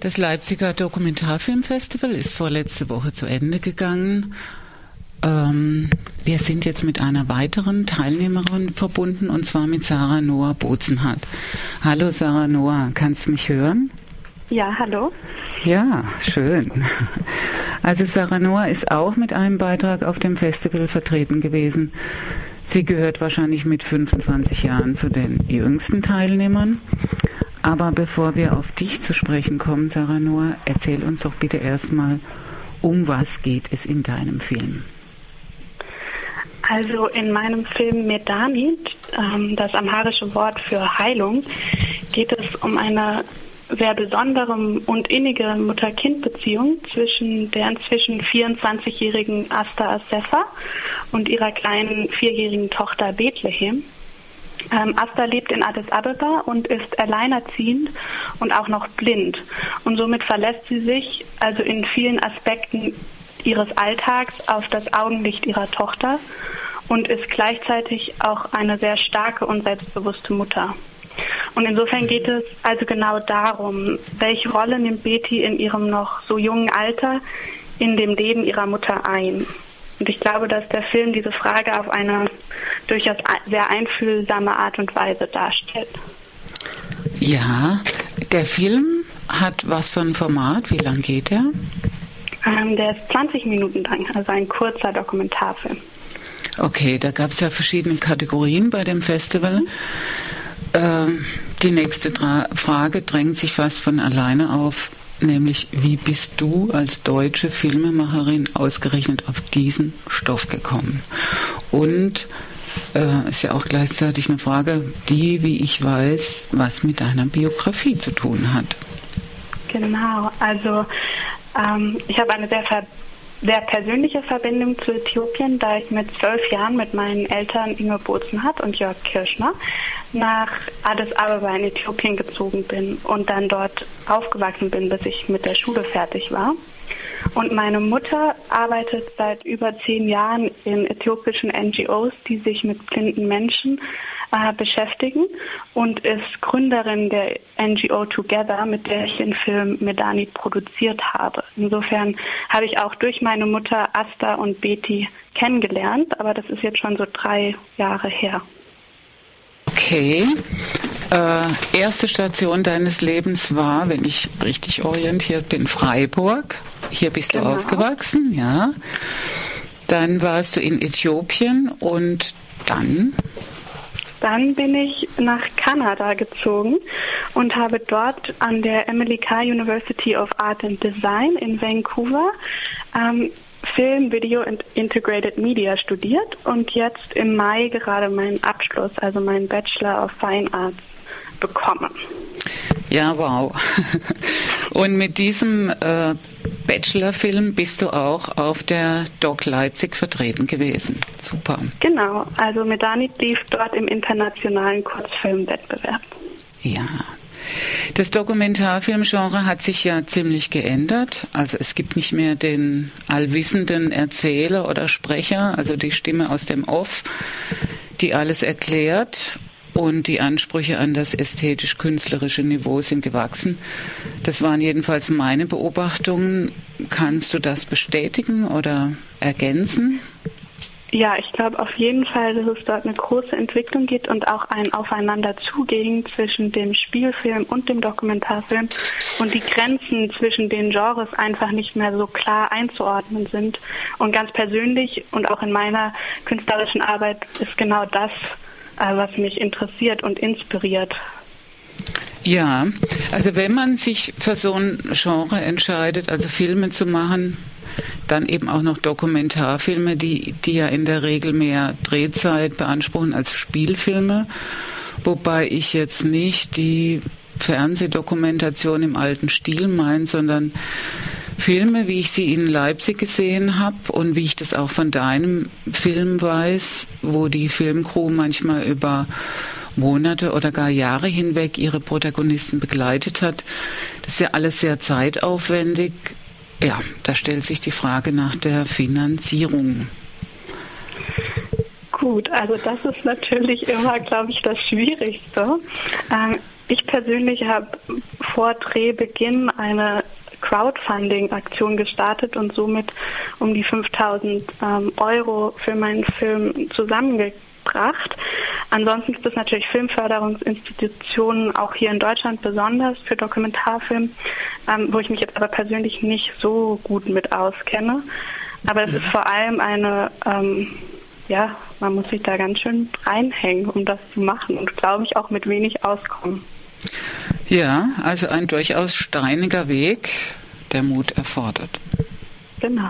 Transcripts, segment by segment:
Das Leipziger Dokumentarfilmfestival ist vorletzte Woche zu Ende gegangen. Wir sind jetzt mit einer weiteren Teilnehmerin verbunden, und zwar mit Sarah Noah Bozenhardt. Hallo Sarah Noah, kannst du mich hören? Ja, hallo. Ja, schön. Also Sarah Noah ist auch mit einem Beitrag auf dem Festival vertreten gewesen. Sie gehört wahrscheinlich mit 25 Jahren zu den jüngsten Teilnehmern. Aber bevor wir auf dich zu sprechen kommen, Sarah Noah, erzähl uns doch bitte erstmal, um was geht es in deinem Film? Also in meinem Film Medanit, das amharische Wort für Heilung, geht es um eine sehr besondere und innige Mutter-Kind-Beziehung zwischen der inzwischen 24-jährigen Asta Assefa und ihrer kleinen 4-jährigen Tochter Bethlehem. Asta lebt in Addis Abeba und ist alleinerziehend und auch noch blind. Und somit verlässt sie sich also in vielen Aspekten ihres Alltags auf das Augenlicht ihrer Tochter und ist gleichzeitig auch eine sehr starke und selbstbewusste Mutter. Und insofern geht es also genau darum, welche Rolle nimmt Betty in ihrem noch so jungen Alter in dem Leben ihrer Mutter ein. Und ich glaube, dass der Film diese Frage auf eine durchaus sehr einfühlsame Art und Weise darstellt. Ja, der Film hat was für ein Format? Wie lang geht der? Der ist 20 Minuten lang, also ein kurzer Dokumentarfilm. Okay, da gab es ja verschiedene Kategorien bei dem Festival. Die nächste Frage drängt sich fast von alleine auf, nämlich wie bist du als deutsche Filmemacherin ausgerechnet auf diesen Stoff gekommen? Und ist ja auch gleichzeitig eine Frage, die, wie ich weiß, was mit deiner Biografie zu tun hat. Genau, also ich habe eine sehr persönliche Verbindung zu Äthiopien, da ich mit 12 Jahren mit meinen Eltern Inge Bozenhardt und Jörg Kirschner nach Addis Abeba in Äthiopien gezogen bin und dann dort aufgewachsen bin, bis ich mit der Schule fertig war. Und meine Mutter arbeitet seit über 10 Jahren in äthiopischen NGOs, die sich mit blinden Menschen beschäftigen, und ist Gründerin der NGO Together, mit der ich den Film Medanit produziert habe. Insofern habe ich auch durch meine Mutter Asta und Betty kennengelernt, aber das ist jetzt schon so 3 Jahre her. Okay. Erste Station deines Lebens war, wenn ich richtig orientiert bin, Freiburg. Hier bist du aufgewachsen, ja. Dann warst du in Äthiopien und dann? Dann bin ich nach Kanada gezogen und habe dort an der Emily Carr University of Art and Design in Vancouver Film, Video und Integrated Media studiert und jetzt im Mai gerade meinen Abschluss, also meinen Bachelor of Fine Arts, bekommen. Ja, wow. Und mit diesem Bachelorfilm bist du auch auf der Doc Leipzig vertreten gewesen. Super. Genau, also Medanit lief dort im internationalen Kurzfilmwettbewerb. Ja. Das Dokumentarfilmgenre hat sich ja ziemlich geändert. Also es gibt nicht mehr den allwissenden Erzähler oder Sprecher, also die Stimme aus dem Off, die alles erklärt, und die Ansprüche an das ästhetisch-künstlerische Niveau sind gewachsen. Das waren jedenfalls meine Beobachtungen. Kannst du das bestätigen oder ergänzen? Ja, ich glaube auf jeden Fall, dass es dort eine große Entwicklung gibt und auch ein Aufeinanderzugehen zwischen dem Spielfilm und dem Dokumentarfilm und die Grenzen zwischen den Genres einfach nicht mehr so klar einzuordnen sind. Und ganz persönlich und auch in meiner künstlerischen Arbeit ist genau das, was mich interessiert und inspiriert. Ja, also wenn man sich für so ein Genre entscheidet, also Filme zu machen, dann eben auch noch Dokumentarfilme, die ja in der Regel mehr Drehzeit beanspruchen als Spielfilme, wobei ich jetzt nicht die Fernsehdokumentation im alten Stil meine, sondern Filme, wie ich sie in Leipzig gesehen habe und wie ich das auch von deinem Film weiß, wo die Filmcrew manchmal über Monate oder gar Jahre hinweg ihre Protagonisten begleitet hat. Das ist ja alles sehr zeitaufwendig. Ja, da stellt sich die Frage nach der Finanzierung. Gut, also das ist natürlich immer, glaube ich, das Schwierigste. Ich persönlich habe vor Drehbeginn eine Crowdfunding-Aktion gestartet und somit um die 5.000 Euro für meinen Film zusammengebracht. Ansonsten gibt es natürlich Filmförderungsinstitutionen, auch hier in Deutschland besonders für Dokumentarfilm, wo ich mich jetzt aber persönlich nicht so gut mit auskenne. Aber es ist vor allem eine, man muss sich da ganz schön reinhängen, um das zu machen und, glaube ich, auch mit wenig auskommen. Ja, also ein durchaus steiniger Weg, der Mut erfordert. Genau.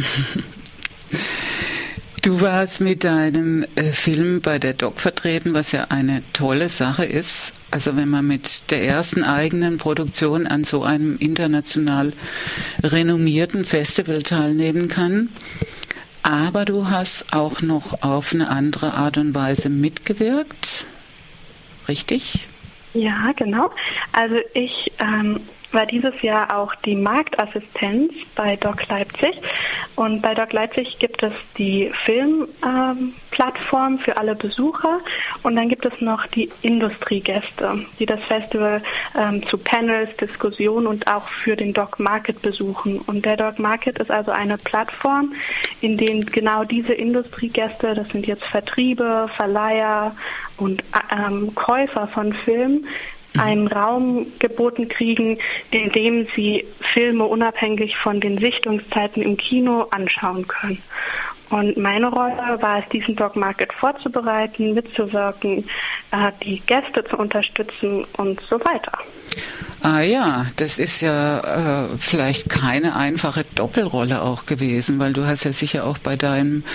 Du warst mit deinem Film bei der DOC vertreten, was ja eine tolle Sache ist. Also wenn man mit der ersten eigenen Produktion an so einem international renommierten Festival teilnehmen kann. Aber du hast auch noch auf eine andere Art und Weise mitgewirkt, richtig? Ja, genau. Also ich war dieses Jahr auch die Marktassistenz bei DOC Leipzig. Und bei DOC Leipzig gibt es die Filmplattform für alle Besucher und dann gibt es noch die Industriegäste, die das Festival zu Panels, Diskussionen und auch für den DOC Market besuchen. Und der DOC Market ist also eine Plattform, in denen genau diese Industriegäste, das sind jetzt Vertriebe, Verleiher und Käufer von Filmen, einen Raum geboten kriegen, in dem sie Filme unabhängig von den Sichtungszeiten im Kino anschauen können. Und meine Rolle war es, diesen DOC Market vorzubereiten, mitzuwirken, die Gäste zu unterstützen und so weiter. Ah ja, das ist ja vielleicht keine einfache Doppelrolle auch gewesen, weil du hast ja sicher auch bei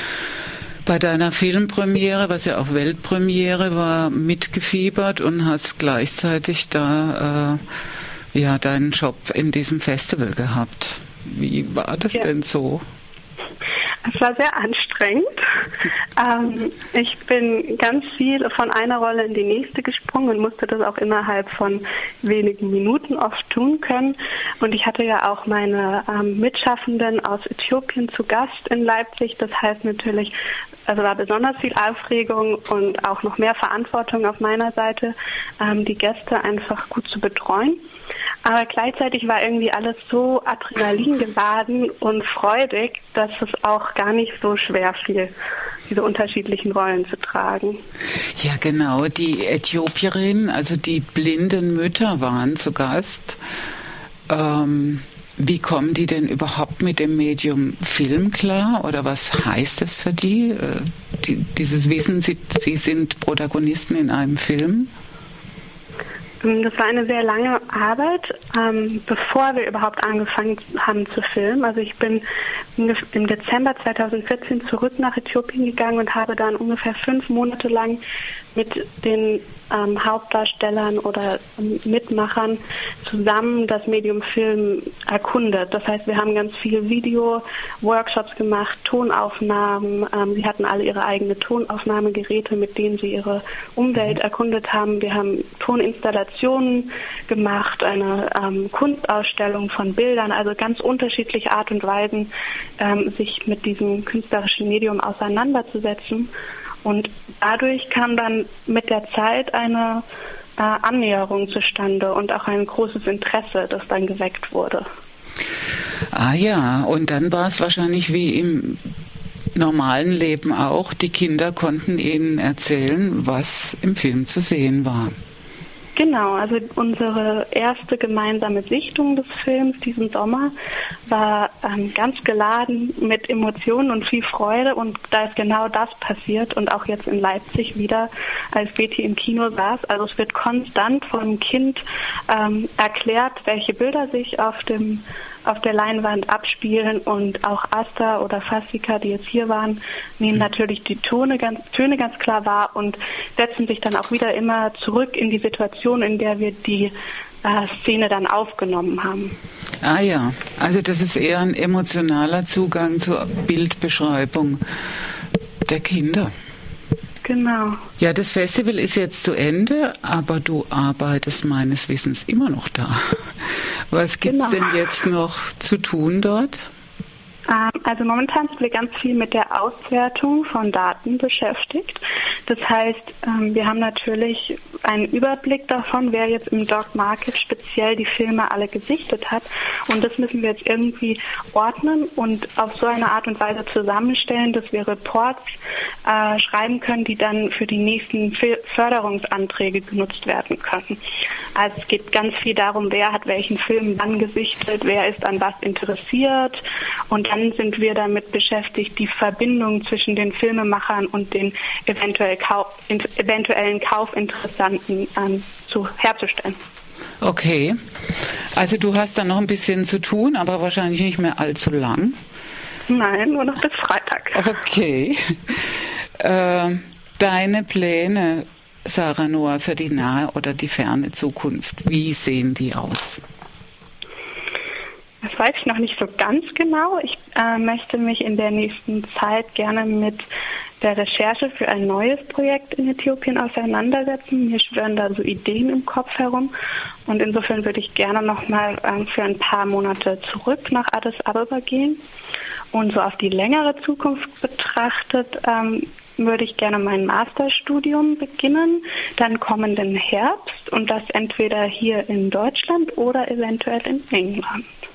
deiner Filmpremiere, was ja auch Weltpremiere war, mitgefiebert und hast gleichzeitig da deinen Job in diesem Festival gehabt. Wie war das denn so? Es war sehr anstrengend. Ich bin ganz viel von einer Rolle in die nächste gesprungen und musste das auch innerhalb von wenigen Minuten oft tun können. Und ich hatte ja auch meine Mitschaffenden aus Äthiopien zu Gast in Leipzig. Das heißt natürlich, also war besonders viel Aufregung und auch noch mehr Verantwortung auf meiner Seite, die Gäste einfach gut zu betreuen. Aber gleichzeitig war irgendwie alles so adrenalingeladen und freudig, dass es auch gar nicht so schwer fiel, diese unterschiedlichen Rollen zu tragen. Ja, genau. Die Äthiopierin, also die blinden Mütter waren zu Gast. Wie kommen die denn überhaupt mit dem Medium Film klar? Oder was heißt das für die? Dieses Wissen, sie sind Protagonisten in einem Film? Das war eine sehr lange Arbeit, bevor wir überhaupt angefangen haben zu filmen. Also ich bin im Dezember 2014 zurück nach Äthiopien gegangen und habe dann ungefähr 5 Monate lang mit den Hauptdarstellern oder Mitmachern zusammen das Medium Film erkundet. Das heißt, wir haben ganz viele Video-Workshops gemacht, Tonaufnahmen. Sie hatten alle ihre eigenen Tonaufnahmegeräte, mit denen sie ihre Umwelt erkundet haben. Wir haben Toninstallationen gemacht, eine Kunstausstellung von Bildern, also ganz unterschiedliche Art und Weisen, sich mit diesem künstlerischen Medium auseinanderzusetzen. Und dadurch kam dann mit der Zeit eine Annäherung zustande und auch ein großes Interesse, das dann geweckt wurde. Ah ja, und dann war es wahrscheinlich wie im normalen Leben auch, die Kinder konnten Ihnen erzählen, was im Film zu sehen war. Genau, also unsere erste gemeinsame Sichtung des Films diesen Sommer war ganz geladen mit Emotionen und viel Freude und da ist genau das passiert und auch jetzt in Leipzig wieder, als Betty im Kino saß. Also es wird konstant vom Kind erklärt, welche Bilder sich auf der Leinwand abspielen und auch Asta oder Fassika, die jetzt hier waren, nehmen natürlich die Töne ganz klar wahr und setzen sich dann auch wieder immer zurück in die Situation, in der wir die Szene dann aufgenommen haben. Ah ja, also das ist eher ein emotionaler Zugang zur Bildbeschreibung der Kinder. Genau. Ja, das Festival ist jetzt zu Ende, aber du arbeitest meines Wissens immer noch da. Was gibt's denn jetzt noch zu tun dort? Also momentan sind wir ganz viel mit der Auswertung von Daten beschäftigt. Das heißt, wir haben natürlich einen Überblick davon, wer jetzt im Dog Market speziell die Filme alle gesichtet hat. Und das müssen wir jetzt irgendwie ordnen und auf so eine Art und Weise zusammenstellen, dass wir Reports schreiben können, die dann für die nächsten Förderungsanträge genutzt werden können. Also es geht ganz viel darum, wer hat welchen Film wann gesichtet, wer ist an was interessiert. Und dann sind wir damit beschäftigt, die Verbindung zwischen den Filmemachern und den eventuellen Kaufinteressanten herzustellen. Okay, also du hast da noch ein bisschen zu tun, aber wahrscheinlich nicht mehr allzu lang. Nein, nur noch bis Freitag. Okay. Deine Pläne, Sarah Noah, für die nahe oder die ferne Zukunft, wie sehen die aus? Das weiß ich noch nicht so ganz genau. Ich möchte mich in der nächsten Zeit gerne mit der Recherche für ein neues Projekt in Äthiopien auseinandersetzen. Mir schwirren da so Ideen im Kopf herum. Und insofern würde ich gerne nochmal für ein paar Monate zurück nach Addis Abeba gehen. Und so auf die längere Zukunft betrachtet würde ich gerne mein Masterstudium beginnen, dann kommenden Herbst und das entweder hier in Deutschland oder eventuell in England.